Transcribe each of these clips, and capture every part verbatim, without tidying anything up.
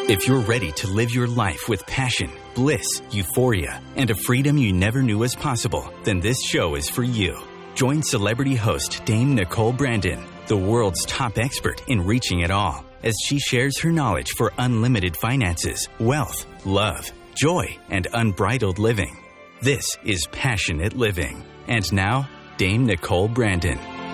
If you're ready to live your life with passion, bliss, euphoria, and a freedom you never knew was possible, then this show is for you. Join celebrity host Dame Nicole Brandon, the world's top expert in reaching it all, as she shares her knowledge for unlimited finances, wealth, love, joy, and unbridled living. This is Passionate Living. And now, Dame Nicole Brandon.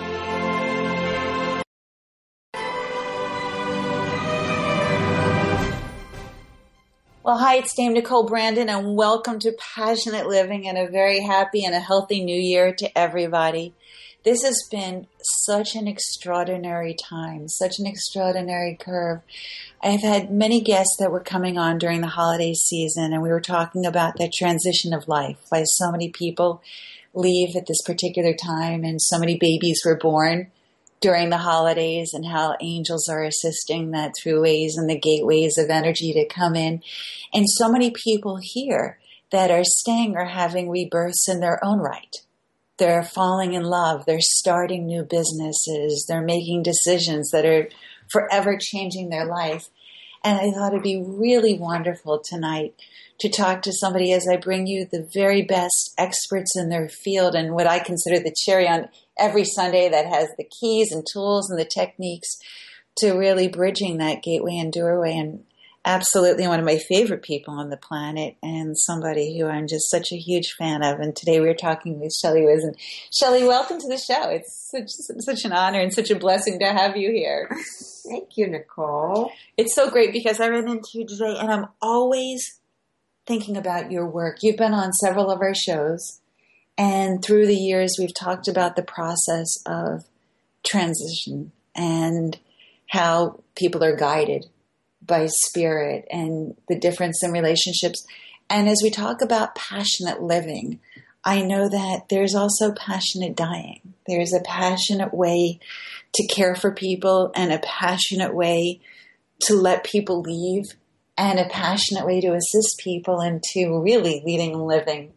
Well, hi, it's Dame Nicole Brandon, and welcome to Passionate Living, and a very happy and a healthy new year to everybody. This has been such an extraordinary time, such an extraordinary curve. I've had many guests that were coming on during the holiday season, and we were talking about the transition of life, why so many people leave at this particular time, and so many babies were born during the holidays, and how angels are assisting that through ways and the gateways of energy to come in. And so many people here that are staying are having rebirths in their own right. They're falling in love. They're starting new businesses. They're making decisions that are forever changing their life. And I thought it'd be really wonderful tonight to talk to somebody as I bring you the very best experts in their field, and what I consider the cherry on every Sunday that has the keys and tools and the techniques to really bridging that gateway and doorway. And absolutely one of my favorite people on the planet, and somebody who I'm just such a huge fan of. And today we're talking with Shelley Wiz. And Shelley, welcome to the show. It's such, such an honor and such a blessing to have you here. Thank you, Nicole. It's so great because I ran into you today, and I'm always thinking about your work. You've been on several of our shows, and through the years we've talked about the process of transition and how people are guided by spirit and the difference in relationships. And as we talk about passionate living, I know that there's also passionate dying. There's a passionate way to care for people, and a passionate way to let people leave, and a passionate way to assist people into really leading and living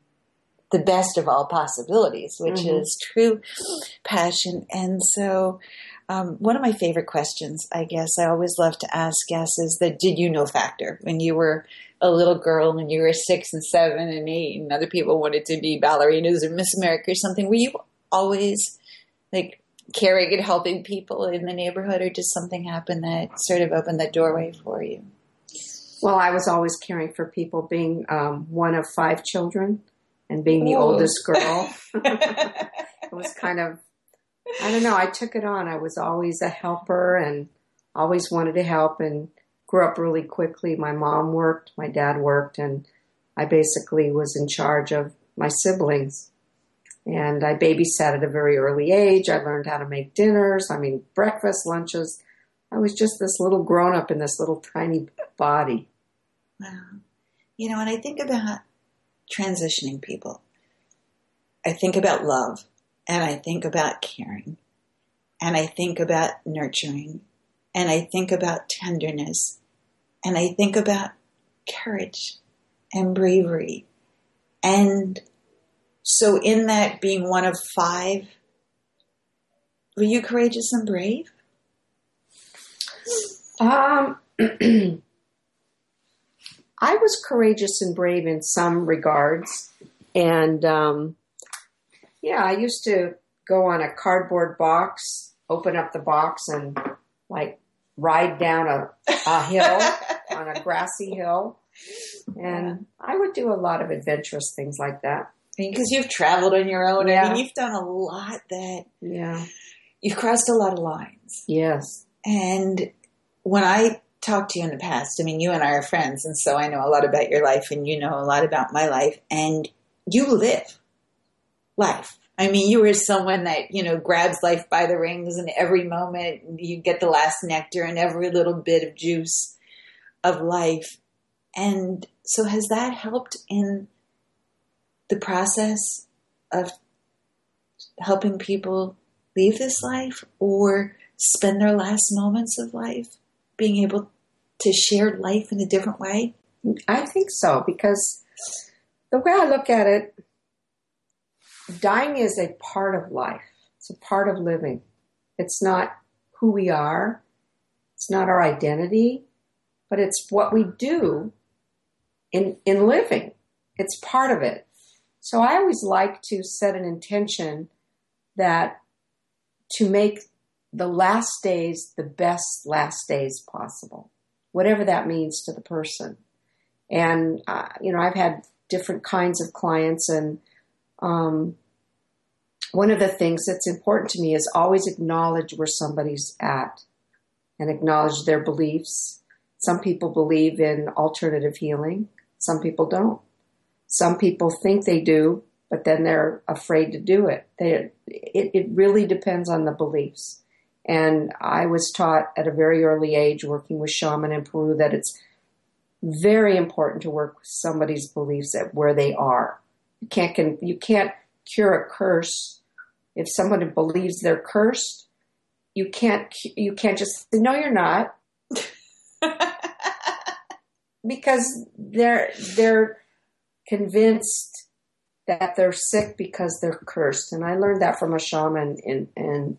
the best of all possibilities, which mm-hmm. is true passion. And so um, one of my favorite questions, I guess, I always love to ask guests is the did you know factor. When you were a little girl and you were six and seven and eight and other people wanted to be ballerinas or Miss America or something, were you always like caring and helping people in the neighborhood, or did something happen that sort of opened that doorway for you? Well, I was always caring for people, being um, one of five children and being the Whoa. oldest girl. It was kind of, I don't know, I took it on. I was always a helper and always wanted to help, and grew up really quickly. My mom worked, my dad worked, and I basically was in charge of my siblings. And I babysat at a very early age. I learned how to make dinners, I mean, breakfast, lunches. I was just this little grown-up in this little tiny body. Wow. You know, when I think about transitioning people, I think about love, and I think about caring, and I think about nurturing, and I think about tenderness, and I think about courage and bravery. And so in that, being one of five, were you courageous and brave? Um, I was courageous and brave in some regards. And, um, yeah, I used to go on a cardboard box, open up the box and like ride down a, a hill on a grassy hill. And I would do a lot of adventurous things like that. Because you've traveled on your own. Yeah. I mean, you've done a lot that, yeah, you've crossed a lot of lines. Yes. And when I talked to you in the past, I mean, you and I are friends, and so I know a lot about your life, and you know a lot about my life, and you live life. I mean, you were someone that, you know, grabs life by the rings, and every moment you get the last nectar and every little bit of juice of life. And so has that helped in the process of helping people leave this life or spend their last moments of life being able to share life in a different way? I think so, because the way I look at it, dying is a part of life. It's a part of living. It's not who we are. It's not our identity. but it's what we do in in living. It's part of it. So I always like to set an intention that to make the last days the best last days possible, whatever that means to the person. And, uh, you know, I've had different kinds of clients, and um, one of the things that's important to me is always acknowledge where somebody's at and acknowledge their beliefs. Some people believe in alternative healing. Some people don't. Some people think they do, but then they're afraid to do it. They, it, it really depends on the beliefs. And I was taught at a very early age, working with shaman in Peru, that it's very important to work with somebody's beliefs at where they are. You can't can, you can't cure a curse. If someone believes they're cursed, you can't you can't just say, no, you're not, because they're they're convinced that they're sick because they're cursed. And I learned that from a shaman in in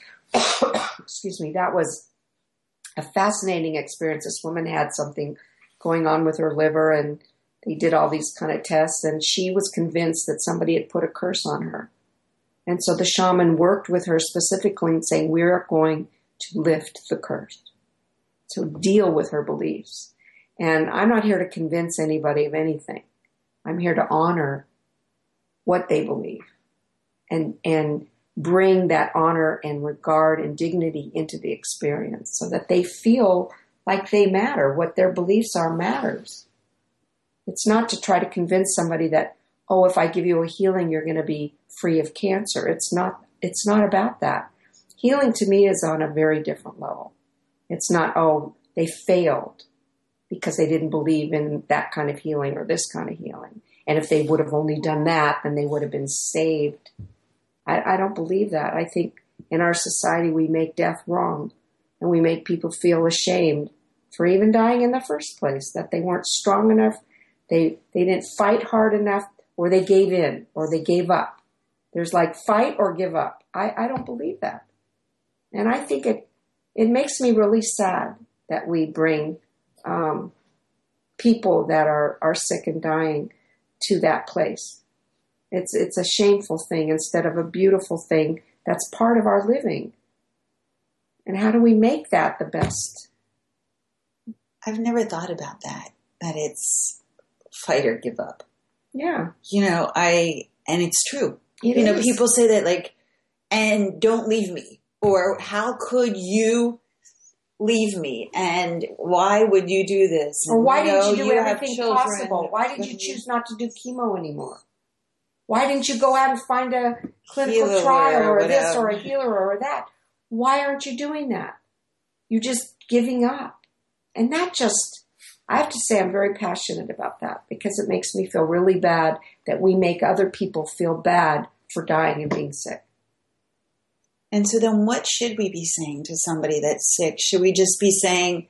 excuse me, that was a fascinating experience. This woman had something going on with her liver, and they did all these kind of tests, and she was convinced that somebody had put a curse on her. And so the shaman worked with her specifically and saying, we are going to lift the curse. So deal with her beliefs. And I'm not here to convince anybody of anything. I'm here to honor what they believe and, and bring that honor and regard and dignity into the experience so that they feel like they matter. What their beliefs are matters. It's not to try to convince somebody that, oh, if I give you a healing, you're going to be free of cancer. It's not, it's not about that. Healing to me is on a very different level. It's not, oh, they failed because they didn't believe in that kind of healing or this kind of healing. And if they would have only done that, then they would have been saved. I, I don't believe that. I think in our society, we make death wrong, and we make people feel ashamed for even dying in the first place, that they weren't strong enough, they they didn't fight hard enough, or they gave in, or they gave up. There's like fight or give up. I, I don't believe that. And I think it it makes me really sad that we bring um, people that are, are sick and dying to that place. It's it's a shameful thing instead of a beautiful thing that's part of our living. And how do we make that the best? I've never thought about that, that it's fight or give up. Yeah. You know, I, and it's true. It you know, is. people say that like, and don't leave me, or how could you leave me? And why would you do this? And, or why you know, didn't you do you everything possible? Why did you choose not to do chemo anymore? Why didn't you go out and find a clinical Healer trial or or this whatever. or a healer or that? Why aren't you doing that? You're just giving up. And that just, I have to say I'm very passionate about that because it makes me feel really bad that we make other people feel bad for dying and being sick. And so then what should we be saying to somebody that's sick? Should we just be saying,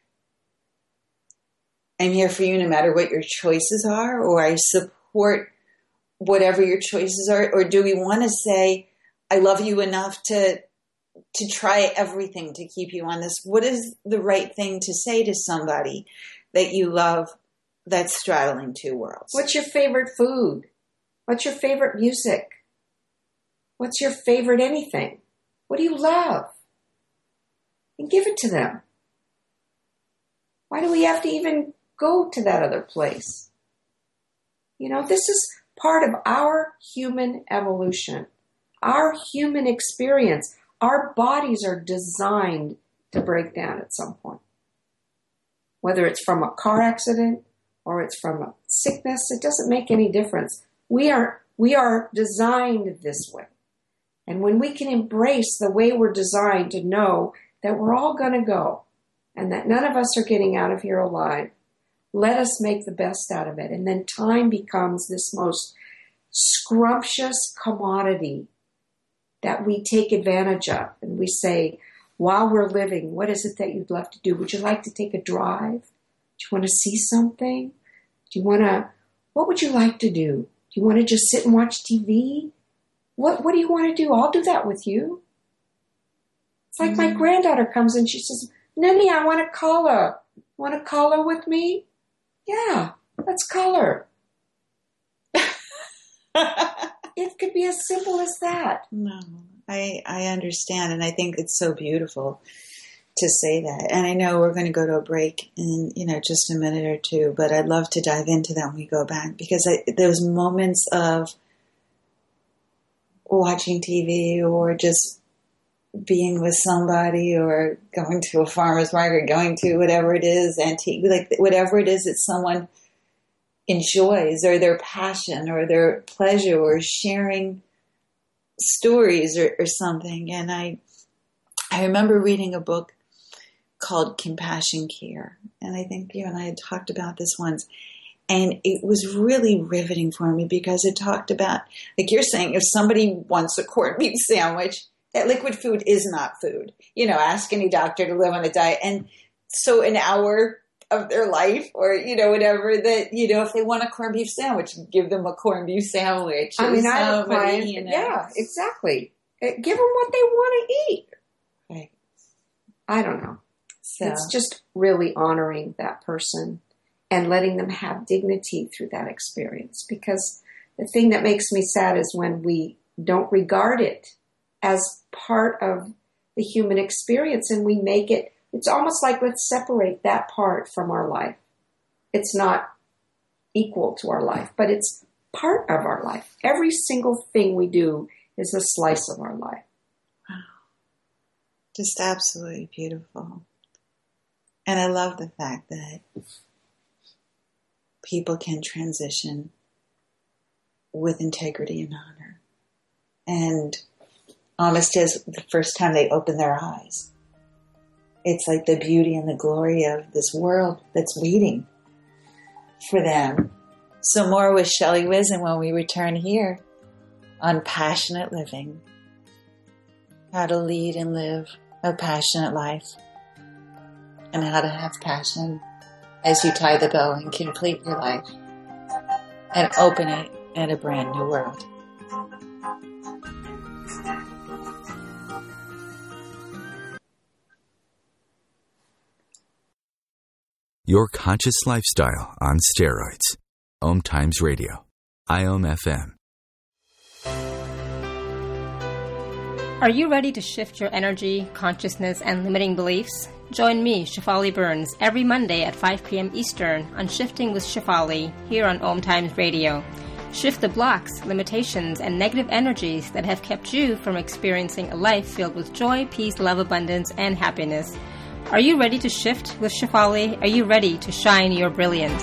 I'm here for you no matter what your choices are, or I support whatever your choices are? Or do we want to say, I love you enough to to try everything to keep you on this? What is the right thing to say to somebody that you love that's straddling two worlds? What's your favorite food? What's your favorite music? What's your favorite anything? What do you love? And give it to them. Why do we have to even go to that other place? You know, this is part of our human evolution, our human experience. Our bodies are designed to break down at some point. Whether it's from a car accident or it's from a sickness, it doesn't make any difference. We are, we are designed this way. And when we can embrace the way we're designed to know that we're all going to go and that none of us are getting out of here alive, let us make the best out of it. And then time becomes this most scrumptious commodity that we take advantage of. And we say, while we're living, what is it that you'd love to do? Would you like to take a drive? Do you want to see something? Do you want to, what would you like to do? Do you want to just sit and watch T V? What What do you want to do? I'll do that with you. It's like mm-hmm. my granddaughter comes and she says, Nani, I want to color. Want to color with me? Yeah, let's color. It could be as simple as that. No, I I understand, and I think it's so beautiful to say that. And I know we're going to go to a break in, you know, just a minute or two, but I'd love to dive into that when we go back, because I, those moments of watching T V or just being with somebody or going to a farmer's market, going to whatever it is, antique, like whatever it is that someone enjoys, or their passion or their pleasure, or sharing stories or, or something. And I, I remember reading a book called Compassion Care. And I think you and I had talked about this once. And it was really riveting for me, because it talked about, like you're saying, if somebody wants a corned beef sandwich, that liquid food is not food. You know, ask any doctor to live on a diet. And so an hour of their life, or, you know, whatever, that, you know, if they want a corned beef sandwich, give them a corned beef sandwich. I mean, I have somebody, clients, you know. yeah, exactly. Give them what they want to eat. Right. I don't know. So. It's just really honoring that person and letting them have dignity through that experience. Because the thing that makes me sad is when we don't regard it as part of the human experience, and we make it, it's almost like let's separate that part from our life. It's not equal to our life, but it's part of our life. Every single thing we do is a slice of our life. Wow. Just absolutely beautiful. And I love the fact that people can transition with integrity and honor. And almost as the first time they open their eyes. It's like the beauty and the glory of this world that's waiting for them. So more with Shelley Whizin when we return here on Passionate Living. How to lead and live a passionate life. And how to have passion as you tie the bow and complete your life. And open it in a brand new world. Your conscious lifestyle on steroids. Om Times Radio. I O M F M. Are you ready to shift your energy, consciousness, and limiting beliefs? Join me, Shefali Burns, every Monday at five p.m. Eastern on Shifting with Shefali here on Om Times Radio. Shift the blocks, limitations, and negative energies that have kept you from experiencing a life filled with joy, peace, love, abundance, and happiness. Are you ready to shift with Shefali? Are you ready to shine your brilliance?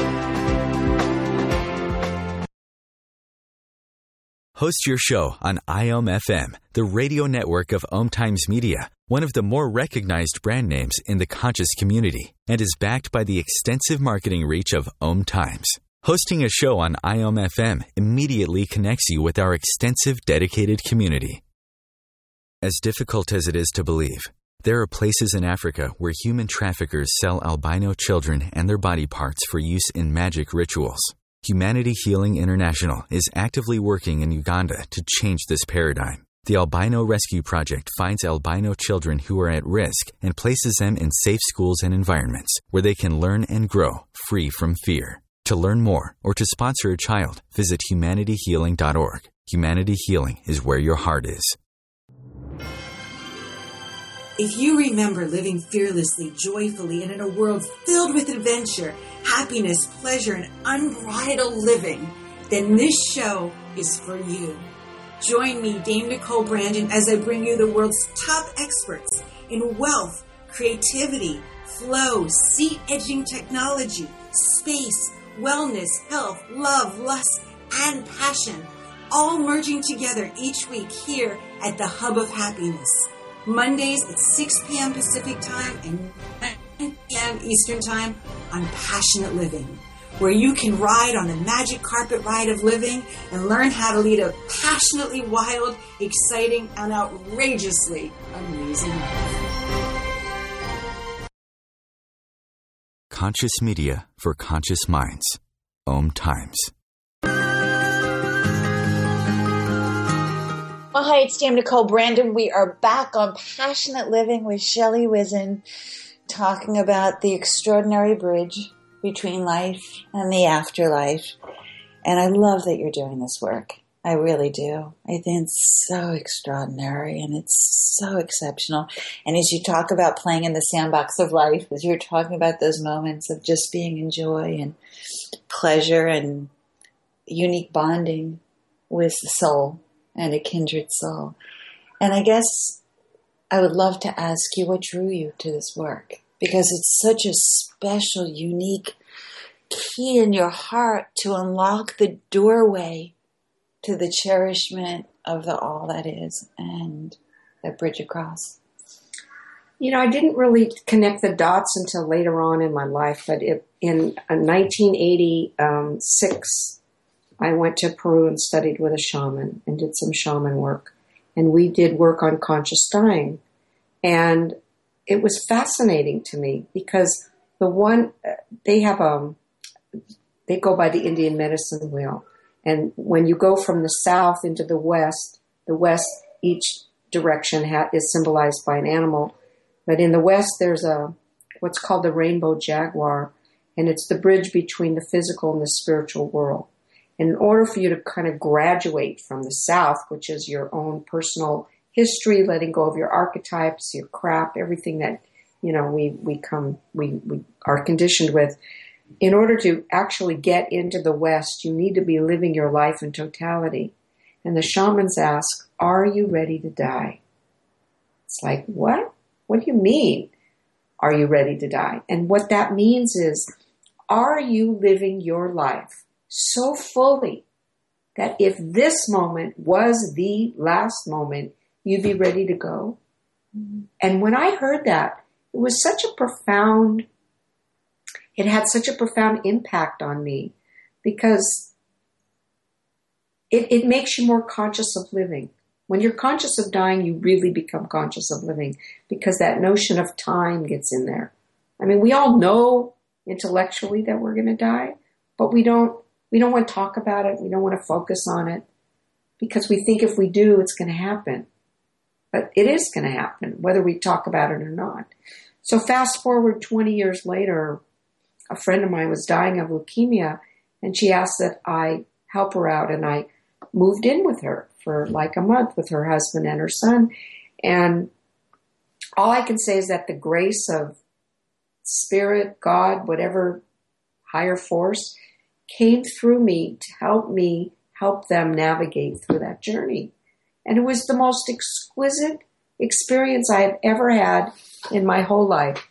Host your show on I O M F M, the radio network of Om Times Media, one of the more recognized brand names in the conscious community, and is backed by the extensive marketing reach of Om Times. Hosting a show on I O M F M immediately connects you with our extensive dedicated community. As difficult as it is to believe, there are places in Africa where human traffickers sell albino children and their body parts for use in magic rituals. Humanity Healing International is actively working in Uganda to change this paradigm. The Albino Rescue Project finds albino children who are at risk and places them in safe schools and environments where they can learn and grow free from fear. To learn more or to sponsor a child, visit humanity healing dot org. Humanity Healing is where your heart is. If you remember living fearlessly, joyfully, and in a world filled with adventure, happiness, pleasure, and unbridled living, then this show is for you. Join me, Dame Nicole Brandon, as I bring you the world's top experts in wealth, creativity, flow, seat-edging technology, space, wellness, health, love, lust, and passion, all merging together each week here at the Hub of Happiness. Mondays at six p.m. Pacific Time and nine p.m. Eastern Time on Passionate Living, where you can ride on the magic carpet ride of living and learn how to lead a passionately wild, exciting, and outrageously amazing life. Conscious media for conscious minds. Om Times. Well, hi, it's Dame Nicole Brandon. We are back on Passionate Living with Shelley Whizin. talking about the extraordinary bridge between life and the afterlife. And I love that you're doing this work. I really do. I think it's so extraordinary and it's so exceptional. And as you talk about playing in the sandbox of life, as you're talking about those moments of just being in joy and pleasure and unique bonding with the soul and a kindred soul. And I guess I would love to ask you what drew you to this work, because it's such a special, unique key in your heart to unlock the doorway to the cherishment of the all that is and that bridge across. You know, I didn't really connect the dots until later on in my life, but it, in nineteen eighty-six, I went to Peru and studied with a shaman and did some shaman work. And we did work on conscious dying. And it was fascinating to me because the one, they have a, they go by the Indian medicine wheel. And when you go from the south into the west, the west, each direction ha- is symbolized by an animal. But in the west, there's a what's called the rainbow jaguar, and it's the bridge between the physical and the spiritual world. And in order for you to kind of graduate from the south, which is your own personal history, letting go of your archetypes, your crap, everything that, you know, we, we come, we, we are conditioned with, in order to actually get into the West, you need to be living your life in totality. And the shamans ask, are you ready to die? It's like, what? What do you mean, are you ready to die? And what that means is, are you living your life so fully that if this moment was the last moment, you'd be ready to go? Mm-hmm. And when I heard that, it was such a profound It had such a profound impact on me because it, it makes you more conscious of living. When you're conscious of dying, you really become conscious of living because that notion of time gets in there. I mean, we all know intellectually that we're going to die, but we don't, we don't want to talk about it. We don't want to focus on it because we think if we do, it's going to happen. But it is going to happen, whether we talk about it or not. So fast forward twenty years later, a friend of mine was dying of leukemia, and she asked that I help her out, and I moved in with her for like a month with her husband and her son. And all I can say is that the grace of spirit, God, whatever higher force, came through me to help me help them navigate through that journey. And it was the most exquisite experience I have ever had in my whole life.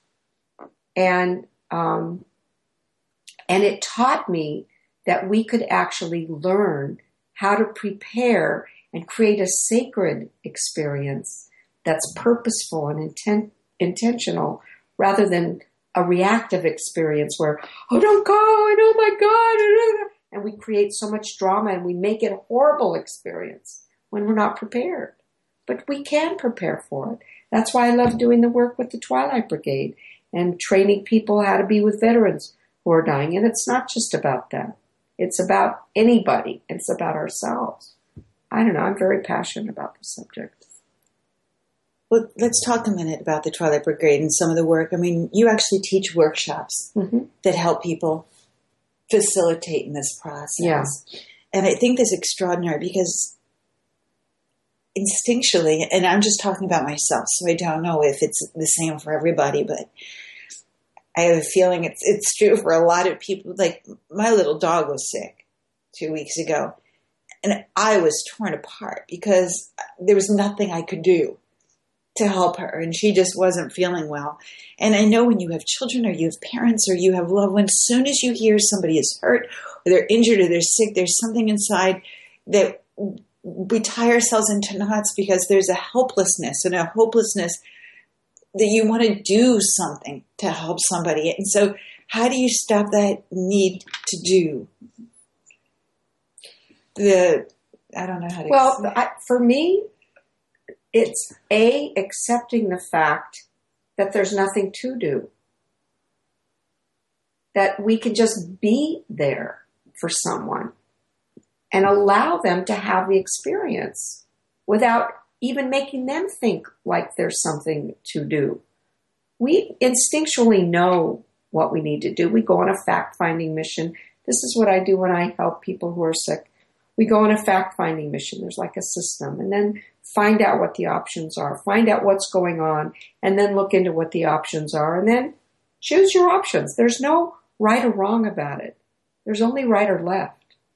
And Um, and it taught me that we could actually learn how to prepare and create a sacred experience that's purposeful and intent, intentional rather than a reactive experience where, oh, don't go, and oh my God, and we create so much drama and we make it a horrible experience when we're not prepared. But we can prepare for it. That's why I love doing the work with the Twilight Brigade and training people how to be with veterans who are dying. And it's not just about them. It's about anybody. It's about ourselves. I don't know. I'm very passionate about this subject. Well, let's talk a minute about the Twilight Brigade and some of the work. I mean, you actually teach workshops mm-hmm. that help people facilitate in this process. Yeah. And I think that's extraordinary because instinctually, and I'm just talking about myself, so I don't know if it's the same for everybody, but I have a feeling it's it's true for a lot of people. Like, my little dog was sick two weeks ago, and I was torn apart because there was nothing I could do to help her, and she just wasn't feeling well. And I know when you have children or you have parents or you have loved ones, as soon as you hear somebody is hurt or they're injured or they're sick, there's something inside that we tie ourselves into knots because there's a helplessness and a hopelessness that you want to do something to help somebody. And so how do you stop that need to do? The, I don't know how to Well, I, for me, it's A, accepting the fact that there's nothing to do. That we can just be there for someone and allow them to have the experience without even making them think like there's something to do. we instinctually know what we need to do. We go on a fact-finding mission. This is what I do when I help people who are sick. We go on a fact-finding mission. There's like a system. And then find out what the options are. Find out what's going on. And then look into what the options are. And then choose your options. There's no right or wrong about it. There's only right or left.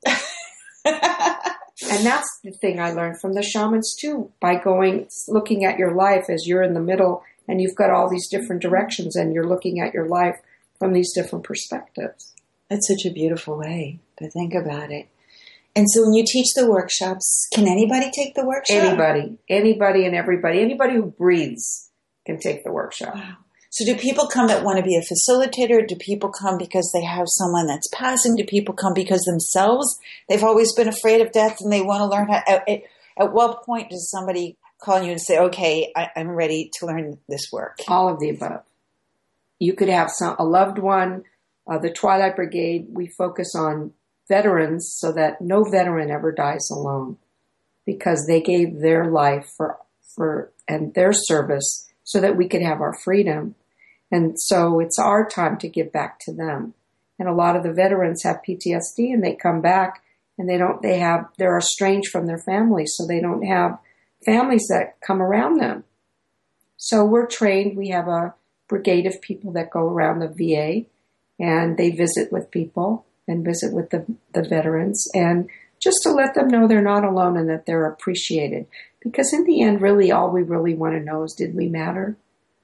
And that's the thing I learned from the shamans too, by going, looking at your life as you're in the middle and you've got all these different directions and you're looking at your life from these different perspectives. That's such a beautiful way to think about it. And so when you teach the workshops, can anybody take the workshop? Anybody, anybody and everybody, anybody who breathes can take the workshop. Wow. So do people come that want to be a facilitator? Do people come because they have someone that's passing? Do people come because themselves, they've always been afraid of death and they want to learn how? At, at, at what point does somebody call you and say, okay, I, I'm ready to learn this work? All of the above. You could have some, a loved one. Uh, the Twilight Brigade, we focus on veterans so that no veteran ever dies alone because they gave their life for for and their service so that we could have our freedom. And so it's our time to give back to them. And a lot of the veterans have P T S D and they come back and they don't, they have, they're estranged from their families. So they don't have families that come around them. So we're trained. We have a brigade of people that go around the V A and they visit with people and visit with the, the veterans and just to let them know they're not alone and that they're appreciated. Because in the end, really, all we really want to know is, did we matter?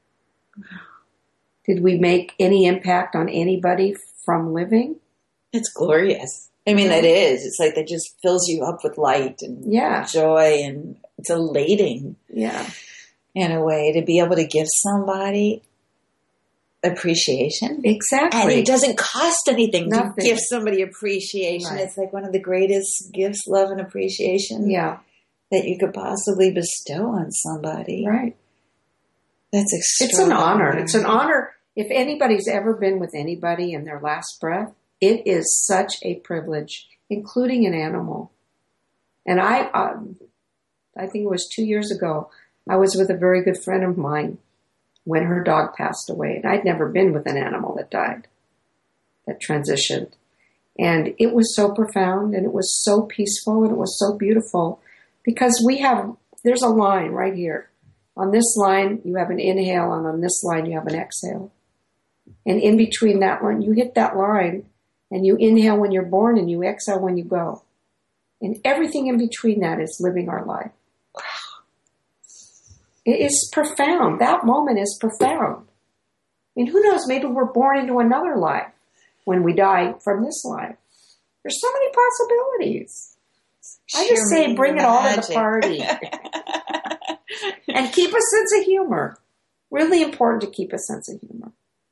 Did we make any impact on anybody from living? It's glorious. I mean, that is. It's like that just fills you up with light and yeah. joy, and it's elating. Yeah. In a way, to be able to give somebody appreciation. Exactly. And it doesn't cost anything Nothing. to give somebody appreciation. Right. It's like one of the greatest gifts, love and appreciation Yeah. that you could possibly bestow on somebody. Right. That's It's extraordinary. an honor. It's an honor. If anybody's ever been with anybody in their last breath, it is such a privilege, including an animal. And I, um, I think it was two years ago, I was with a very good friend of mine when her dog passed away. And I'd never been with an animal that died, that transitioned. And it was so profound and it was so peaceful and it was so beautiful because we have, there's a line right here. On this line, you have an inhale, and on this line, you have an exhale. And in between that line, you hit that line, and you inhale when you're born, and you exhale when you go. And everything in between that is living our life. Wow. It is profound. That moment is profound. I mean, who knows? Maybe we're born into another life when we die from this life. There's so many possibilities. I just say bring it all to the party. And keep a sense of humor. Really important to keep a sense of humor.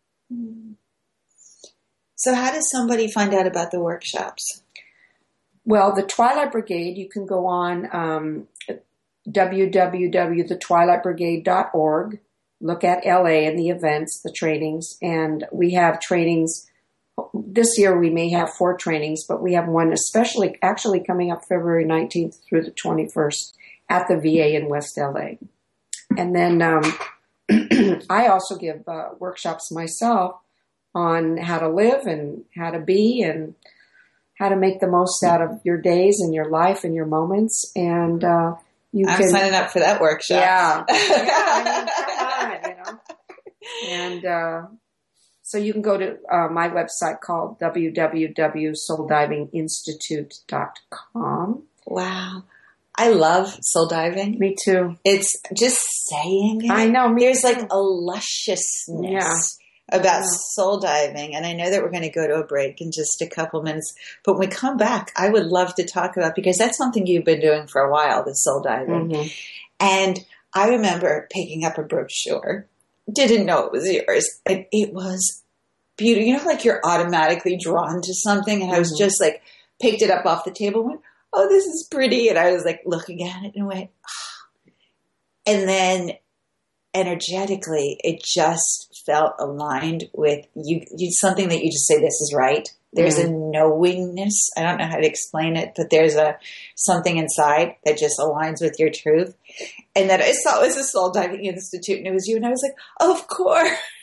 So how does somebody find out about the workshops? Well, the Twilight Brigade, you can go on um, w w w dot the twilight brigade dot org. Look at L A and the events, the trainings. And we have trainings. This year we may have four trainings, but we have one especially actually coming up February nineteenth through the twenty-first at the V A in West L A. And then um, I also give uh, workshops myself on how to live and how to be and how to make the most out of your days and your life and your moments. And uh, you I'm can signing up for that workshop. Yeah, yeah. I mean, come on, you know. And uh, so you can go to uh, my website called w w w dot soul diving institute dot com. Wow. I love soul diving. Me too. It's just saying it. I know. Me There's too. like a lusciousness Yeah. about Yeah. soul diving. And I know that we're going to go to a break in just a couple minutes. But when we come back, I would love to talk about, because that's something you've been doing for a while, the soul diving. Mm-hmm. And I remember picking up a brochure. Didn't know it was yours. And it was beautiful. You know, like you're automatically drawn to something. And I was Mm-hmm. just like, picked it up off the table and went, oh, this is pretty. And I was like looking at it and went, oh. And then energetically, it just felt aligned with you, you. Something that you just say, this is right. There's Mm-hmm. a knowingness. I don't know how to explain it, but there's a something inside that just aligns with your truth. And then I saw it was a Soul Diving Institute and it was you. And I was like, of course.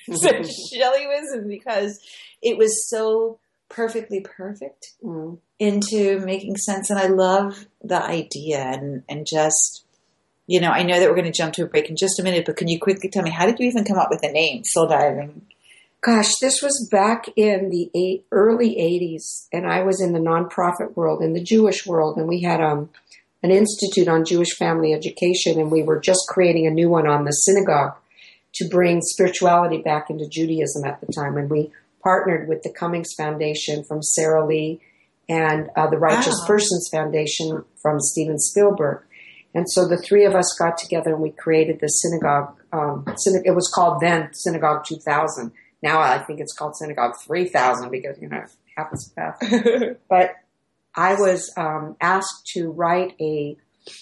So Shelley Wisdom, because it was so perfectly perfect mm. into making sense. And I love the idea and, and just, you know, I know that we're going to jump to a break in just a minute, but can you quickly tell me, how did you even come up with the name Soul Diving? Gosh, this was back in the eight, early eighties, and I was in the nonprofit world, in the Jewish world, and we had um, an institute on Jewish family education, and we were just creating a new one on the synagogue to bring spirituality back into Judaism at the time. And we partnered with the Cummings Foundation from Sarah Lee and uh, the Righteous wow. Persons Foundation from Steven Spielberg. And so the three of us got together and we created the synagogue. Um, synagogue it was called then Synagogue two thousand. Now I think it's called Synagogue three thousand because, you know, it happens fast. But I was um, asked to write a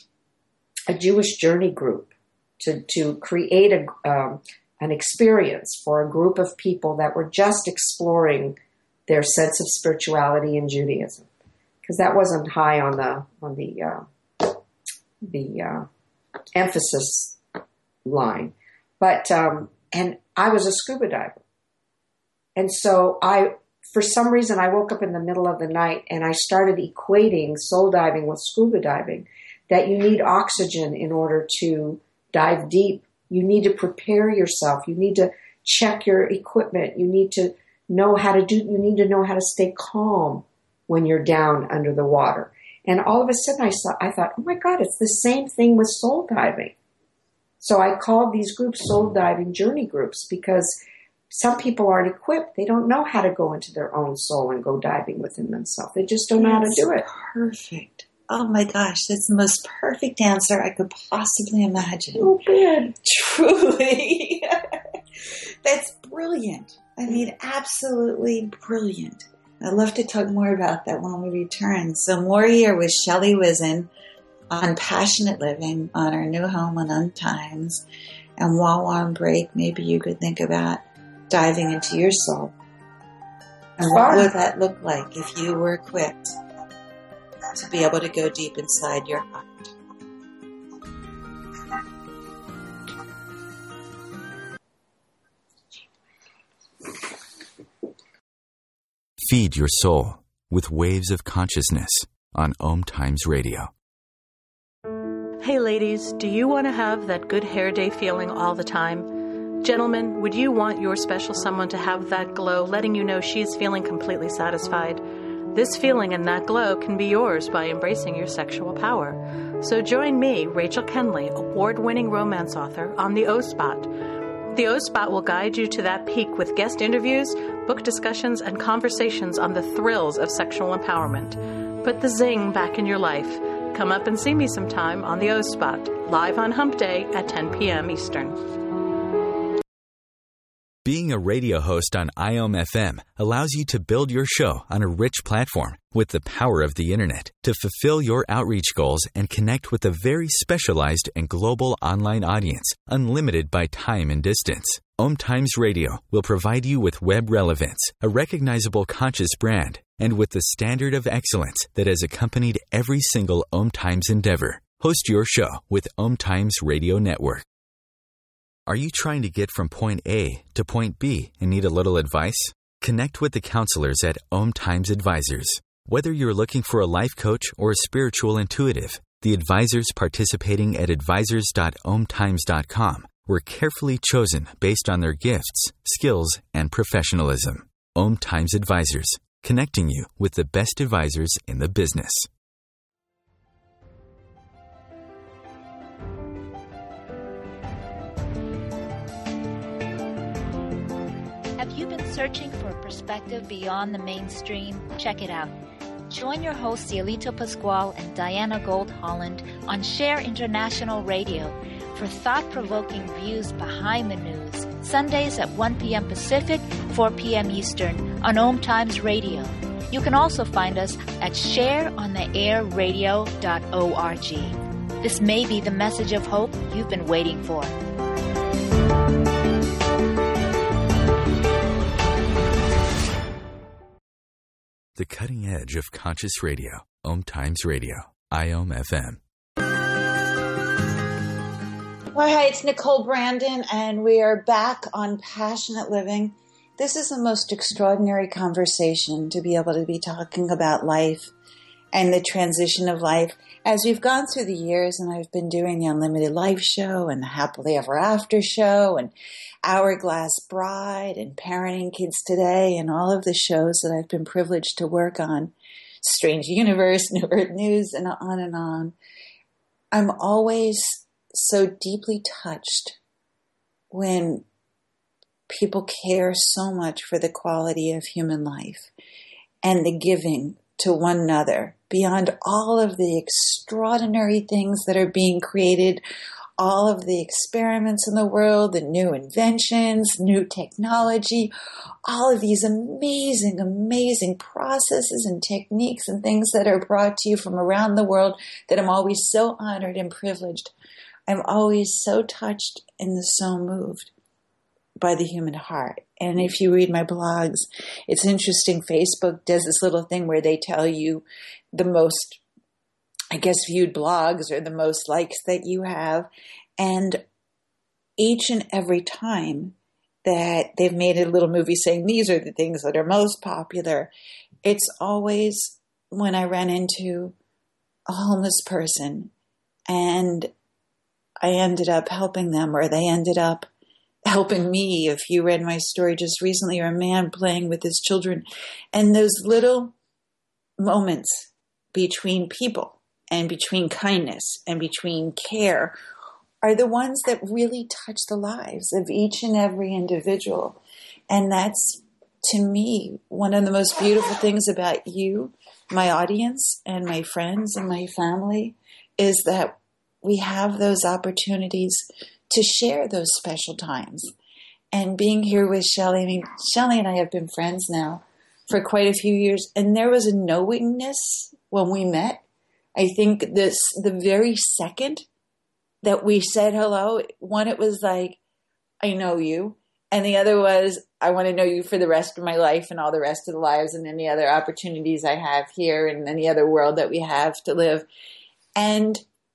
a Jewish journey group to, to create a um, an experience for a group of people that were just exploring their sense of spirituality in Judaism, because that wasn't high on the on the uh, the uh, emphasis line. But um, and I was a scuba diver. And so I, for some reason, I woke up in the middle of the night and I started equating soul diving with scuba diving, that you need oxygen in order to dive deep. You need to prepare yourself. You need to check your equipment. You need to know how to do, you need to know how to stay calm when you're down under the water. And all of a sudden I saw, I thought, oh my God, it's the same thing with soul diving. So I called these groups soul diving journey groups, because some people aren't equipped. They don't know how to go into their own soul and go diving within themselves. They just don't know that's how to do it. Perfect. Oh my gosh, that's the most perfect answer I could possibly imagine. Oh, good. Truly. That's brilliant. I mean, absolutely brilliant. I'd love to talk more about that when we return. So more here with Shelley Whizin on Passionate Living on our new home on Untimes. And while we're on break, maybe you could think about diving into your soul. And what would that look like if you were equipped to be able to go deep inside your heart? Feed your soul with Waves of Consciousness on Om Times Radio. Hey ladies, do you want to have that good hair day feeling all the time? Gentlemen, would you want your special someone to have that glow, letting you know she is feeling completely satisfied? This feeling and that glow can be yours by embracing your sexual power. So join me, Rachel Kenley, award-winning romance author, on the O-Spot. The O-Spot will guide you to that peak with guest interviews, book discussions, and conversations on the thrills of sexual empowerment. Put the zing back in your life. Come up and see me sometime on the O-Spot, live on Hump Day at ten p.m. Eastern. Being a radio host on I O M F M allows you to build your show on a rich platform with the power of the Internet to fulfill your outreach goals and connect with a very specialized and global online audience, unlimited by time and distance. Om Times Radio will provide you with web relevance, a recognizable conscious brand, and with the standard of excellence that has accompanied every single Om Times endeavor. Host your show with Om Times Radio Network. Are you trying to get from point A to point B and need a little advice? Connect with the counselors at Om Times Advisors. Whether you're looking for a life coach or a spiritual intuitive, the advisors participating at advisors dot om times dot com were carefully chosen based on their gifts, skills, and professionalism. Om Times Advisors, connecting you with the best advisors in the business. Have you been searching for a perspective beyond the mainstream? Check it out. Join your hosts Cielito Pascual and Diana Gold Holland on Share International Radio for thought-provoking views behind the news. Sundays at one p.m. Pacific, four p.m. Eastern on Om Times Radio. You can also find us at share on the air radio dot org. This may be the message of hope you've been waiting for. The cutting edge of conscious radio. Om Times Radio. I O M F M. Hi, hi, it's Nicole Brandon, and we are back on Passionate Living. This is the most extraordinary conversation to be able to be talking about life and the transition of life. As we've gone through the years, and I've been doing the Unlimited Life show and the Happily Ever After show and Hourglass Bride and Parenting Kids Today and all of the shows that I've been privileged to work on, Strange Universe, New Earth News, and on and on. I'm always so deeply touched when people care so much for the quality of human life and the giving to one another beyond all of the extraordinary things that are being created, all of the experiments in the world, the new inventions, new technology, all of these amazing, amazing processes and techniques and things that are brought to you from around the world that I'm always so honored and privileged. I'm always so touched and so moved by the human heart. And if you read my blogs, it's interesting. Facebook does this little thing where they tell you the most, I guess, viewed blogs or the most likes that you have. And each and every time that they've made a little movie saying these are the things that are most popular, it's always when I ran into a homeless person and I ended up helping them, or they ended up helping me. If you read my story just recently, or a man playing with his children, and those little moments between people and between kindness and between care are the ones that really touch the lives of each and every individual. And that's, to me, one of the most beautiful things about you, my audience, and my friends and my family, is that we have those opportunities to share those special times. And being here with Shelley, I mean, Shelley and I have been friends now for quite a few years, and there was a knowingness when we met. I think this, the very second that we said hello, one, it was like, I know you. And the other was, I want to know you for the rest of my life and all the rest of the lives and any other opportunities I have here and any other world that we have to live. And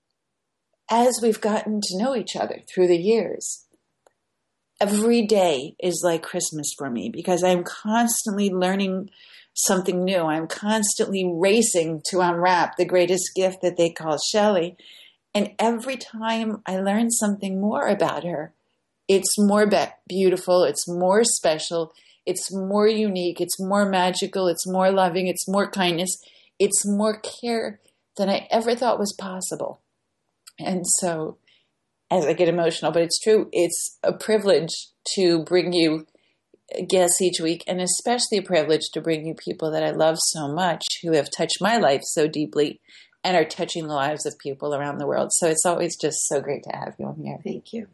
as we've gotten to know each other through the years, every day is like Christmas for me because I'm constantly learning something new. I'm constantly racing to unwrap the greatest gift that they call Shelley. And every time I learn something more about her, it's more be- beautiful, it's more special, it's more unique, it's more magical, it's more loving, it's more kindness, it's more care than I ever thought was possible. And so, as I get emotional, but it's true, it's a privilege to bring you guests each week, and especially a privilege to bring you people that I love so much who have touched my life so deeply and are touching the lives of people around the world. So it's always just so great to have you on here. Thank you.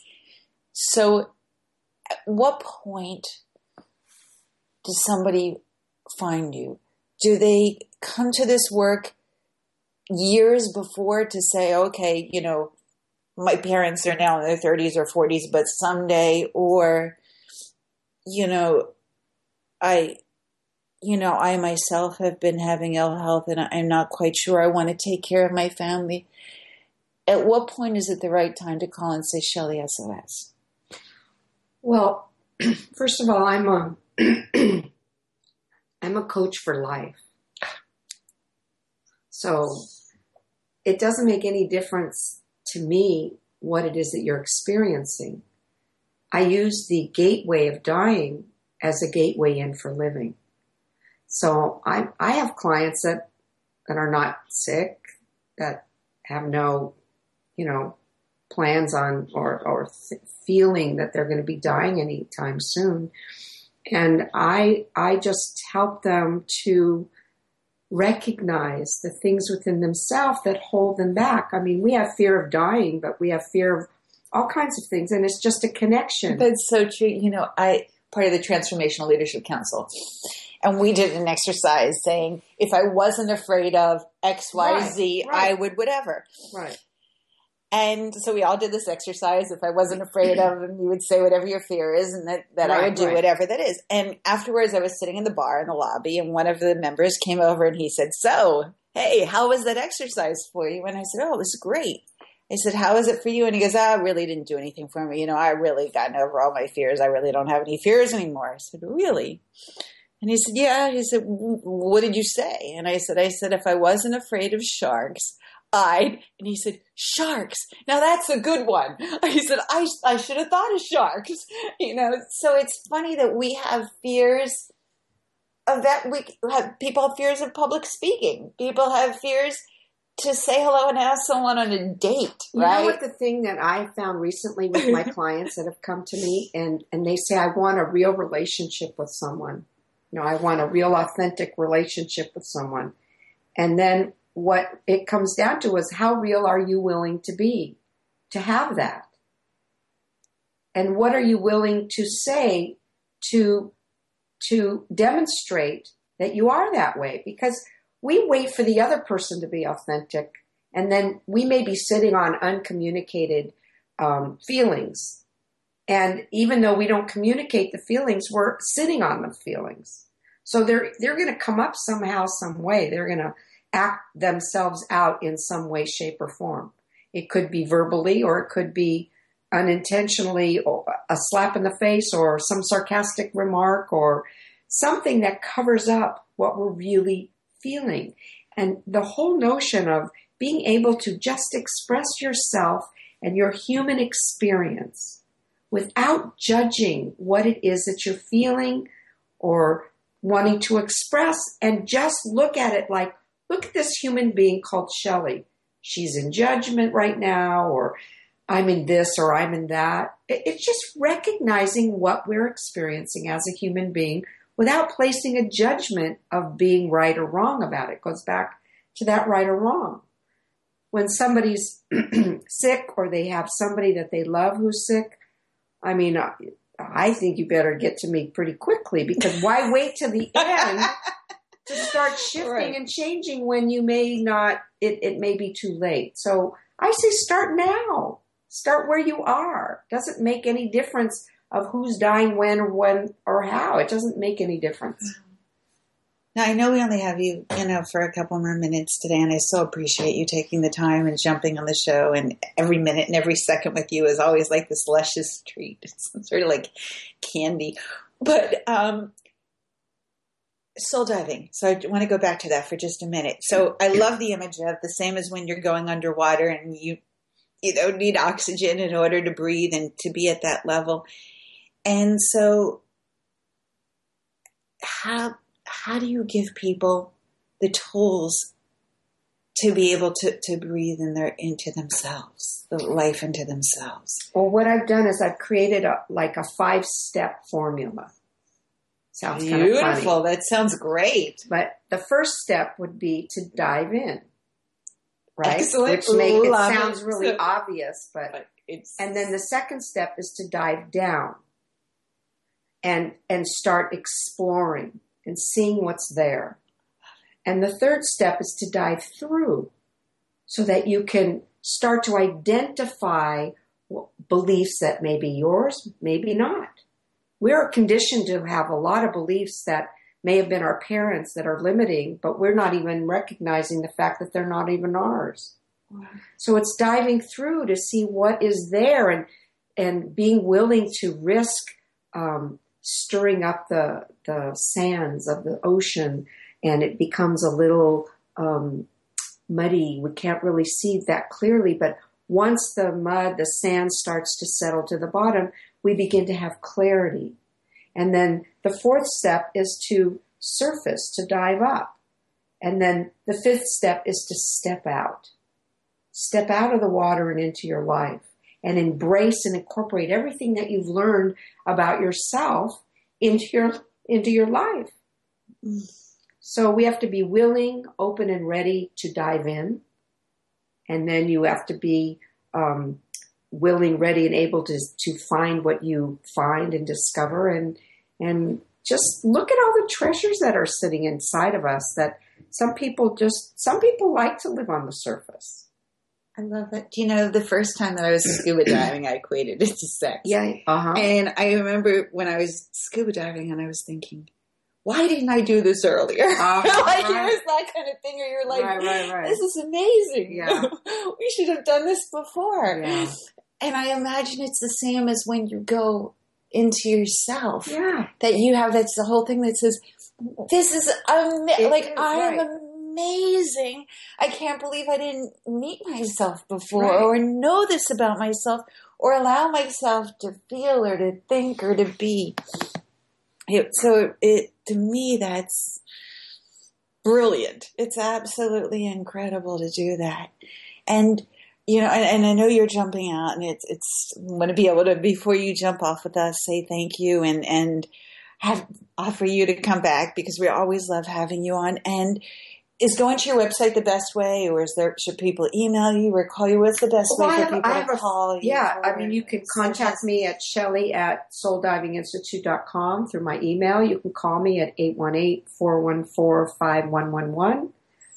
So at what point does somebody find you? Do they come to this work years before to say, okay, you know, my parents are now in their thirties or forties, but someday, or, you know, I, you know, I myself have been having ill health and I'm not quite sure I want to take care of my family. At what point is it the right time to call and say, Shelley S O S? Well, first of all, I'm a, I'm a coach for life. So it doesn't make any difference to me what it is that you're experiencing. I use the gateway of dying as a gateway in for living. So I I have clients that, that are not sick, that have no, you know, plans on or, or th- feeling that they're going to be dying anytime soon. And I I just help them to recognize the things within themselves that hold them back. I mean, we have fear of dying, but we have fear of all kinds of things, and it's just a connection. That's so true. You know, I part of the Transformational Leadership Council, and we did an exercise saying, if I wasn't afraid of X, Y, Right, Z, right. I would whatever. Right. And so we all did this exercise. If I wasn't afraid of, and you would say whatever your fear is, and that, that Right, I would do right. whatever that is. And afterwards, I was sitting in the bar in the lobby, and one of the members came over and he said, so, hey, how was that exercise for you? And I said, oh, it was great. I said, how is it for you? And he goes, oh, it really didn't do anything for me. You know, I really gotten over all my fears. I really don't have any fears anymore. I said, really? And he said, yeah. He said, what did you say? And I said, I said, if I wasn't afraid of sharks, I'd, and he said, sharks. Now that's a good one. He said, I, I should have thought of sharks. You know, so it's funny that we have fears of that. We have, people have fears of public speaking. People have fears to say hello and ask someone on a date, right? You know what the thing that I found recently with my clients that have come to me and, and they say, I want a real relationship with someone. You know, I want a real authentic relationship with someone. And then what it comes down to is how real are you willing to be to have that? And what are you willing to say to, to demonstrate that you are that way? Because we wait for the other person to be authentic, and then we may be sitting on uncommunicated um, feelings. And even though we don't communicate the feelings, we're sitting on the feelings. So they're they're going to come up somehow, some way. They're going to act themselves out in some way, shape, or form. It could be verbally, or it could be unintentionally, or a slap in the face, or some sarcastic remark, or something that covers up what we're really feeling. And the whole notion of being able to just express yourself and your human experience without judging what it is that you're feeling or wanting to express, and just look at it like, look at this human being called Shelley. She's in judgment right now, or I'm in this, or I'm in that. It's just recognizing what we're experiencing as a human being without placing a judgment of being right or wrong about it. It goes back to that right or wrong. When somebody's sick, or they have somebody that they love who's sick, I mean, I think you better get to me pretty quickly, because why wait till the end to start shifting right. and changing when you may not, it, it may be too late. So I say start now. Start where you are. Doesn't make any difference of who's dying when or when or how. It doesn't make any difference. Now, I know we only have you, you know, for a couple more minutes today, and I so appreciate you taking the time and jumping on the show, and every minute and every second with you is always like this luscious treat. It's sort of like candy. But um, soul diving. So I want to go back to that for just a minute. So I love the image of the same as when you're going underwater and you, you know, need oxygen in order to breathe and to be at that level. And so how how do you give people the tools to be able to, to breathe in their into themselves, the life into themselves? Well, what I've done is I've created a like a five-step formula. Sounds kind of funny. Beautiful. That sounds great. But the first step would be to dive in. Right? Excellent. Which make, it Love sounds it. really So, obvious, but, but it's and then the second step is to dive down and and start exploring and seeing what's there. And the third step is to dive through so that you can start to identify beliefs that may be yours, maybe not. We're conditioned to have a lot of beliefs that may have been our parents that are limiting, but we're not even recognizing the fact that they're not even ours. Wow. So it's diving through to see what is there, and and being willing to risk um, stirring up the the sands of the ocean, and it becomes a little um, muddy. We can't really see that clearly, but once the mud, the sand starts to settle to the bottom, we begin to have clarity. And then the fourth step is to surface, to dive up. And then the fifth step is to step out. Step out of the water and into your life, and embrace and incorporate everything that you've learned about yourself into your into your life. Mm. So we have to be willing, open, and ready to dive in. And then you have to be um, willing, ready, and able to to find what you find and discover, and and just look at all the treasures that are sitting inside of us that some people just, some people like to live on the surface. I love it. You know, the first time that I was scuba diving, I equated it to sex. Yeah. Uh-huh. And I remember when I was scuba diving and I was thinking, why didn't I do this earlier? Uh, like right. it was that kind of thing, or you're like, right, right, right. this is amazing. Yeah. We should have done this before. Yeah. And I imagine it's the same as when you go into yourself. Yeah. That you have, that's the whole thing that says, this is, ama- like, is, I am right. amazing. I can't believe I didn't meet myself before Right. or know this about myself or allow myself to feel or to think or to be. It, so it, to me, that's brilliant. It's absolutely incredible to do that. And, you know, and, and I know you're jumping out, and it's, it's, I want to be able to, before you jump off with us, say thank you and, and have, offer you to come back, because we always love having you on. And is going to your website the best way, or is there, should people email you or call you? What's the best Well, way I for have, people I have to a, call you? Yeah, for I mean, you can contact me at Shelley at soul diving institute dot com through my email. You can call me at eight one eight, four one four, five one one one.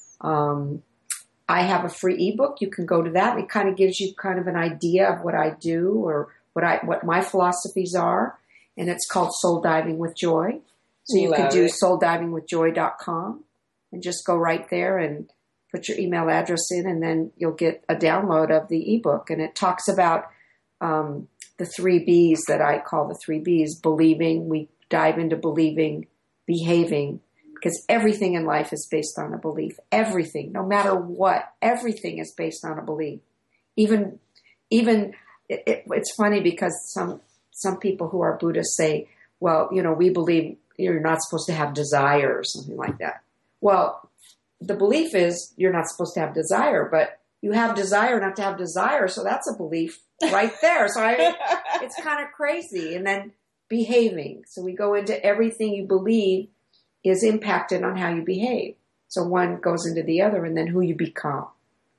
Um, I have a free ebook. You can go to that. It kind of gives you kind of an idea of what I do or what I what my philosophies are, and it's called Soul Diving with Joy. So you Love can do it. soul diving with joy dot com and just go right there and put your email address in, and then you'll get a download of the ebook. And it talks about um, the three B's that I call the three B's. Believing, we dive into believing, behaving, because everything in life is based on a belief. Everything, no matter what, everything is based on a belief. Even, even it, it, it's funny because some some people who are Buddhists say, well, you know, we believe you're not supposed to have desire or something like that. Well, the belief is you're not supposed to have desire, but you have desire not to have desire, so that's a belief right there. So I, it's kind of crazy. And then behaving. So we go into everything you believe is impacted on how you behave. So one goes into the other, and then who you become.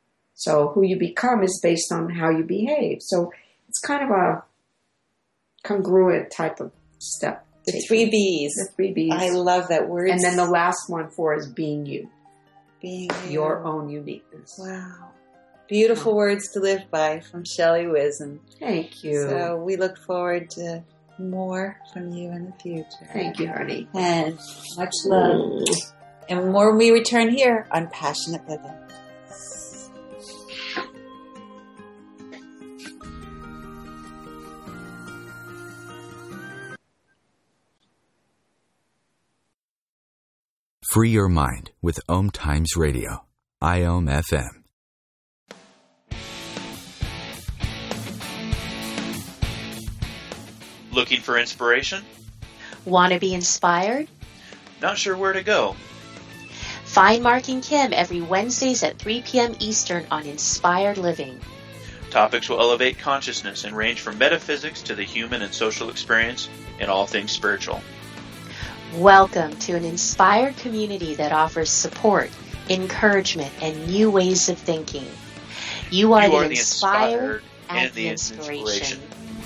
So who you become is based on how you behave. So it's kind of a congruent type of step. The taking. three B's. The three B's. I love that word. And then the last one for is being you. Being you. Your own uniqueness. Wow. Beautiful words to live by from Shelley Wisdom. Thank you. So we look forward to more from you in the future. Thank you, honey. And much love. And more when we return here on Passionate Living. Free your mind with Om Times Radio, I O M F M. Looking for inspiration? Want to be inspired? Not sure where to go? Find Mark and Kim every Wednesdays at three p.m. Eastern on Inspired Living. Topics will elevate consciousness and range from metaphysics to the human and social experience and all things spiritual. Welcome to an inspired community that offers support, encouragement, and new ways of thinking. You are, You the, are the inspired inspired and, and the the inspiration. inspiration.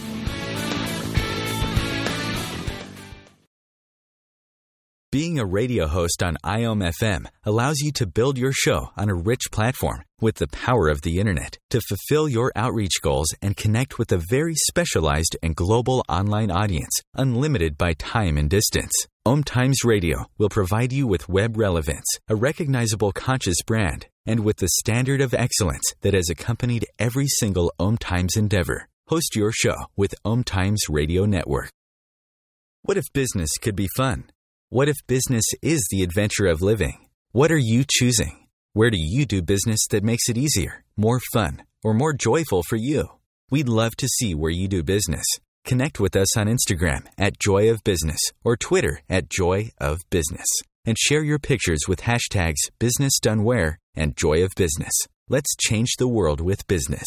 Being a radio host on I O M F M allows you to build your show on a rich platform with the power of the internet to fulfill your outreach goals and connect with a very specialized and global online audience, unlimited by time and distance. Om Times Radio will provide you with web relevance, a recognizable conscious brand, and with the standard of excellence that has accompanied every single Om Times endeavor. Host your show with Om Times Radio Network. What if business could be fun? What if business is the adventure of living? What are you choosing? Where do you do business that makes it easier, more fun, or more joyful for you? We'd love to see where you do business. Connect with us on Instagram at Joy of Business or Twitter at Joy of Business. And share your pictures with hashtags Business Done Where and Joy of Business. Let's change the world with business.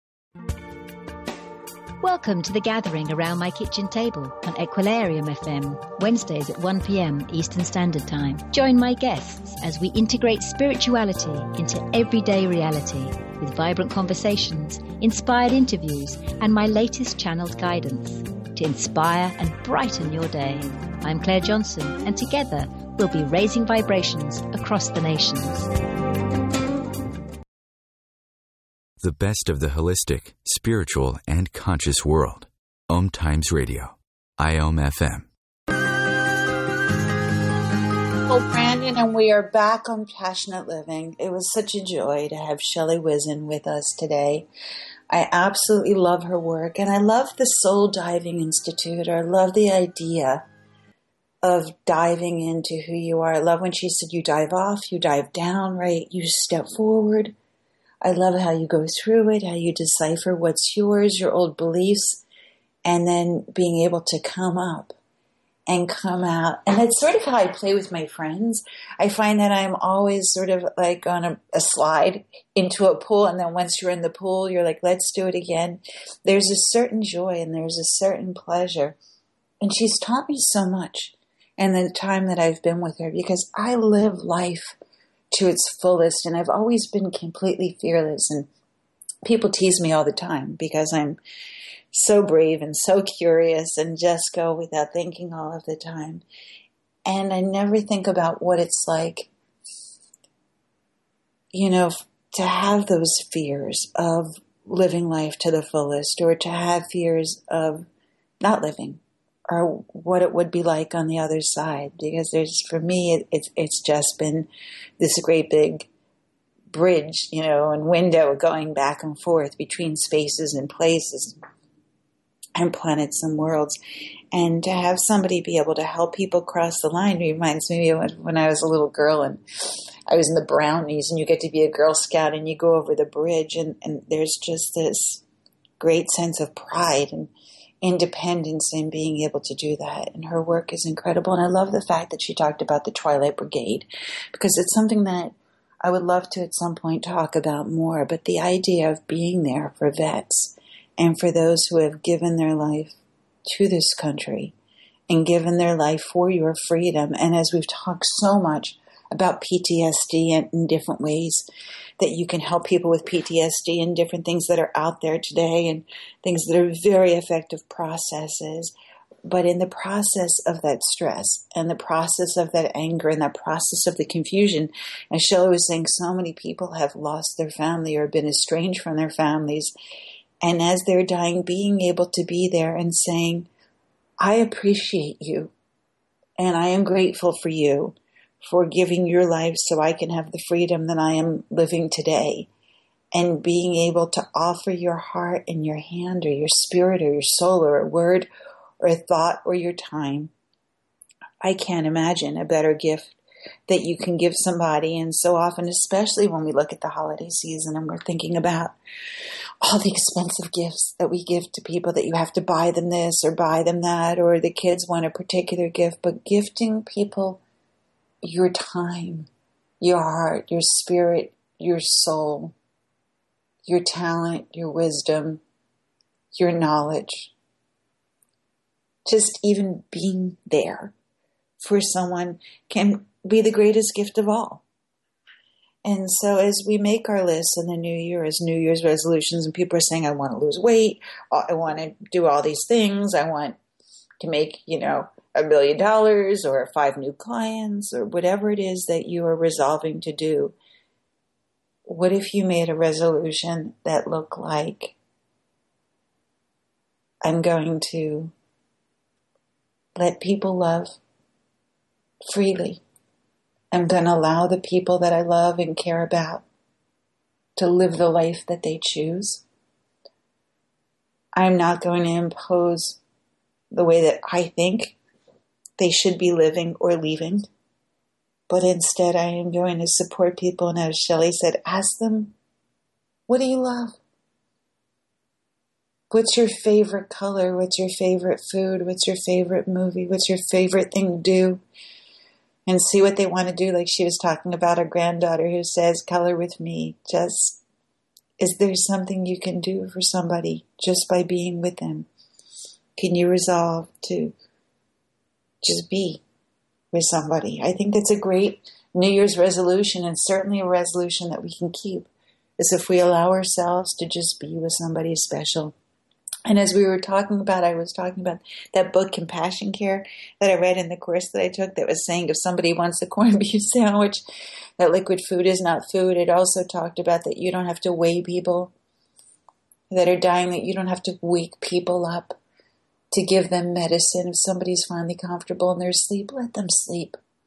Welcome to The Gathering Around My Kitchen Table on Equilarium F M, Wednesdays at one p.m. Eastern Standard Time. Join my guests as we integrate spirituality into everyday reality with vibrant conversations, inspired interviews, and my latest channeled guidance to inspire and brighten your day. I'm Claire Johnson, and together we'll be raising vibrations across the nations. The best of the holistic, spiritual, and conscious world. Om Times Radio, I O M F M. Nicole Brandon, and we are back on Passionate Living. It was such a joy to have Shelley Whizin with us today. I absolutely love her work, and I love the Soul Diving Institute. I love the idea of diving into who you are. I love when she said you dive off, you dive down, right? You step forward. I love how you go through it, how you decipher what's yours, your old beliefs, and then being able to come up and come out. And that's sort of how I play with my friends. I find that I'm always sort of like on a, a slide into a pool. And then once you're in the pool, you're like, let's do it again. There's a certain joy and there's a certain pleasure. And she's taught me so much in the time that I've been with her, because I live life to its fullest. And I've always been completely fearless. And people tease me all the time because I'm so brave and so curious and just go without thinking all of the time. And I never think about what it's like, you know, to have those fears of living life to the fullest, or to have fears of not living, or what it would be like on the other side. Because there's, for me, it, it's it's just been this great big bridge, you know, and window going back and forth between spaces and places and planets and worlds. And to have somebody be able to help people cross the line reminds me of when I was a little girl and I was in the Brownies, and you get to be a Girl Scout and you go over the bridge, and, and there's just this great sense of pride and independence in being able to do that. And her work is incredible. And I love the fact that she talked about the Twilight Brigade, because it's something that I would love to at some point talk about more. But the idea of being there for vets and for those who have given their life to this country and given their life for your freedom. And as we've talked so much about P T S D and in different ways that you can help people with P T S D, and different things that are out there today, and things that are very effective processes. But in the process of that stress and the process of that anger and that process of the confusion, as Shelley was saying, so many people have lost their family or been estranged from their families. And as they're dying, being able to be there and saying, I appreciate you, and I am grateful for you for giving your life so I can have the freedom that I am living today. And being able to offer your heart and your hand or your spirit or your soul or a word or a thought or your time. I can't imagine a better gift that you can give somebody. And so often, especially when we look at the holiday season and we're thinking about all the expensive gifts that we give to people, that you have to buy them this or buy them that, or the kids want a particular gift, but gifting people your time, your heart, your spirit, your soul, your talent, your wisdom, your knowledge, just even being there for someone can be the greatest gift of all. And so as we make our lists in the new year, as New Year's resolutions, and people are saying, I want to lose weight, I want to do all these things, I want to make, you know, a million dollars or five new clients or whatever it is that you are resolving to do. What if you made a resolution that looked like, I'm going to let people love freely. I'm going to allow the people that I love and care about to live the life that they choose. I'm not going to impose the way that I think they should be living or leaving, but instead I am going to support people. And as Shelley said, ask them, what do you love? What's your favorite color? What's your favorite food? What's your favorite movie? What's your favorite thing to do? And see what they want to do. Like she was talking about her granddaughter who says, color with me. Just, is there something you can do for somebody just by being with them? Can you resolve to just be with somebody? I think that's a great New Year's resolution, and certainly a resolution that we can keep, is if we allow ourselves to just be with somebody special. And as we were talking about, I was talking about that book, Compassion Care, that I read in the course that I took, that was saying if somebody wants a corned beef sandwich, that liquid food is not food. It also talked about that you don't have to weigh people that are dying, that you don't have to wake people up to give them medicine. If somebody's finally comfortable in their sleep, let them sleep.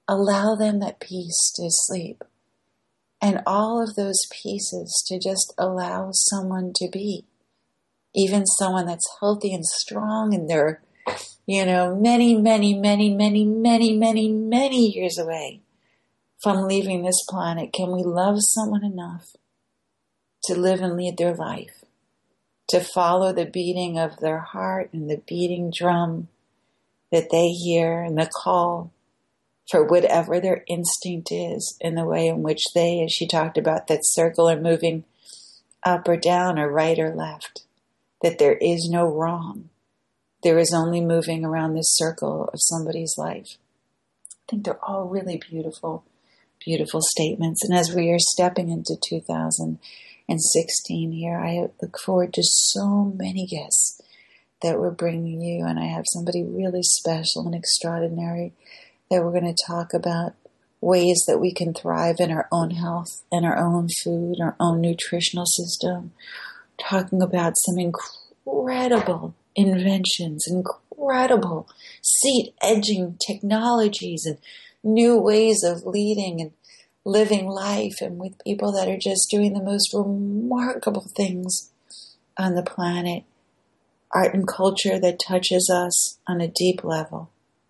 allow them that peace to sleep. And all of those pieces to just allow someone to be. Even someone that's healthy and strong and they're, you know, many, many, many, many, many, many, many years away from leaving this planet. Can we love someone enough to live and lead their life? To follow the beating of their heart and the beating drum that they hear and the call for whatever their instinct is in the way in which they, as she talked about, that circle are moving up or down or right or left, that there is no wrong. There is only moving around this circle of somebody's life. I think they're all really beautiful, beautiful statements. And as we are stepping into two thousand sixteen here, I look forward to so many guests that we're bringing you. And I have somebody really special and extraordinary that we're going to talk about ways that we can thrive in our own health and our own food, our own nutritional system. Talking about some incredible inventions, incredible seat-edging technologies and new ways of leading and living life, and with people that are just doing the most remarkable things on the planet. Art and culture that touches us on a deep level.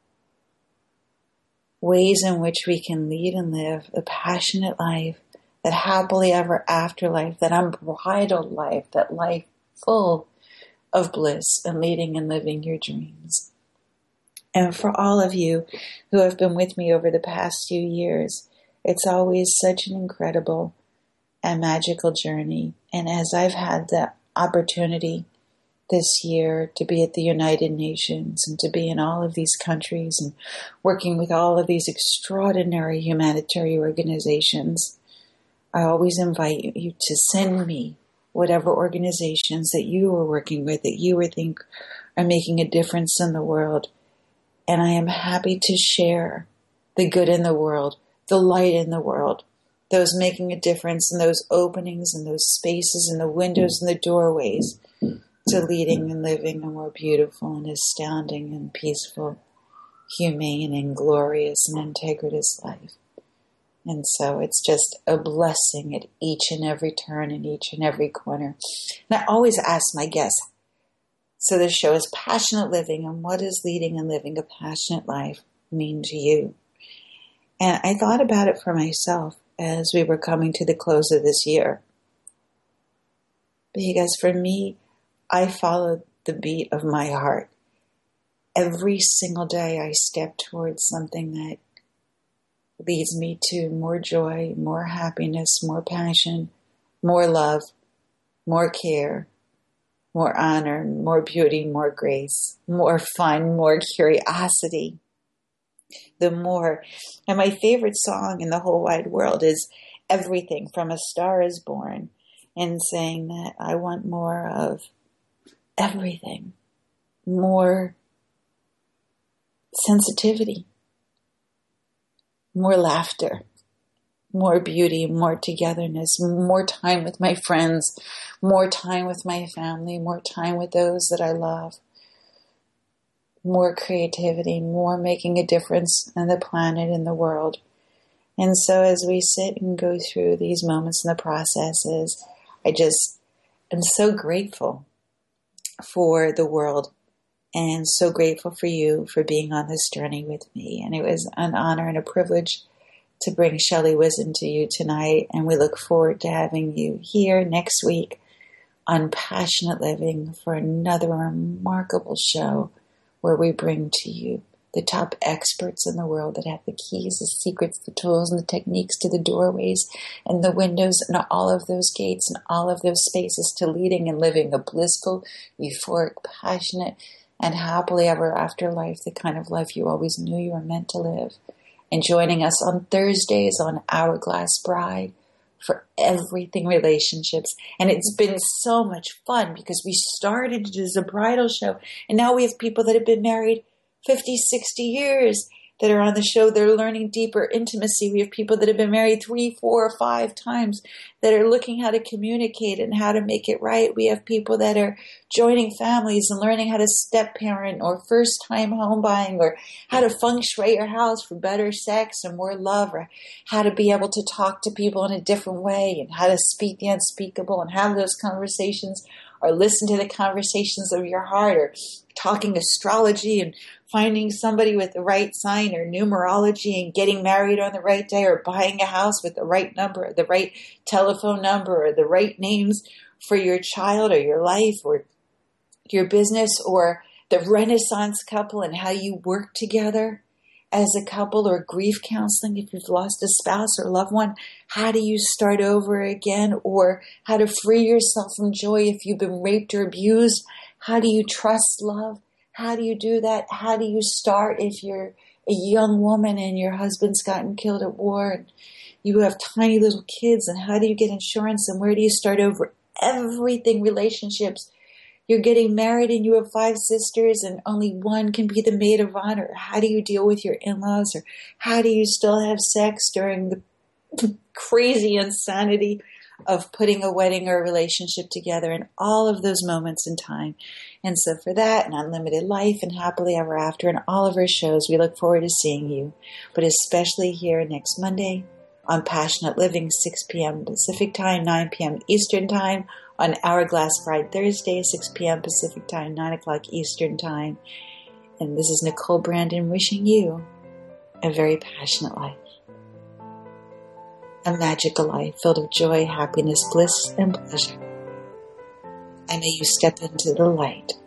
Ways in which we can lead and live a passionate life, that happily ever after life, that unbridled life, that life full of bliss and leading and living your dreams. And for all of you who have been with me over the past few years, it's always such an incredible and magical journey. And as I've had the opportunity this year to be at the United Nations and to be in all of these countries and working with all of these extraordinary humanitarian organizations, I always invite you to send me whatever organizations that you are working with, that you would think are making a difference in the world. And I am happy to share the good in the world, the light in the world, those making a difference in those openings and those spaces and the windows and the doorways to leading and living a more beautiful and astounding and peaceful, humane and glorious and integritous life. And so it's just a blessing at each and every turn and each and every corner. And I always ask my guests, so this show is Passionate Living, and what does leading and living a passionate life mean to you? And I thought about it for myself as we were coming to the close of this year. Because for me, I followed the beat of my heart. Every single day I step towards something that leads me to more joy, more happiness, more passion, more love, more care, more honor, more beauty, more grace, more fun, more curiosity. The more. And my favorite song in the whole wide world is Everything from A Star Is Born, and saying that I want more of everything, more sensitivity, more laughter, more beauty, more togetherness, more time with my friends, more time with my family, more time with those that I love, more creativity, more making a difference on the planet and the world. And so as we sit and go through these moments and the processes, I just am so grateful for the world and so grateful for you for being on this journey with me. And it was an honor and a privilege to bring Shelley Whizin to you tonight. And we look forward to having you here next week on Passionate Living for another remarkable show where we bring to you the top experts in the world that have the keys, the secrets, the tools, and the techniques to the doorways and the windows and all of those gates and all of those spaces to leading and living a blissful, euphoric, passionate, and happily ever after life, the kind of life you always knew you were meant to live. And joining us on Thursdays on Hourglass Bride for Everything Relationships. And it's been so much fun because we started it as a bridal show, and now we have people that have been married fifty, sixty years, that are on the show that are learning deeper intimacy. We have people that have been married three, four, five times that are looking how to communicate and how to make it right. We have people that are joining families and learning how to step parent or first time home buying, or how to feng shui your house for better sex and more love, or how to be able to talk to people in a different way and how to speak the unspeakable and have those conversations, or listen to the conversations of your heart, or talking astrology and finding somebody with the right sign, or numerology and getting married on the right day, or buying a house with the right number, or the right telephone number, or the right names for your child or your life or your business, or the Renaissance couple and how you work together as a couple, or grief counseling if you've lost a spouse or loved one. How do you start over again? Or how to free yourself from joy if you've been raped or abused. How do you trust love? How do you do that? How do you start if you're a young woman and your husband's gotten killed at war and you have tiny little kids? And how do you get insurance? And where do you start over? Everything, relationships. You're getting married and you have five sisters and only one can be the maid of honor. How do you deal with your in-laws? Or how do you still have sex during the crazy insanity of putting a wedding or a relationship together, and all of those moments in time? And so for that and Unlimited Life and Happily Ever After and all of our shows, we look forward to seeing you, but especially here next Monday on Passionate Living, six p.m. Pacific Time, nine p.m. Eastern Time, on Hourglass Friday Thursday, six p.m. Pacific Time, nine o'clock Eastern Time. And this is Nicole Brandon wishing you a very passionate life, a magical life filled with joy, happiness, bliss, and pleasure. And may you step into the light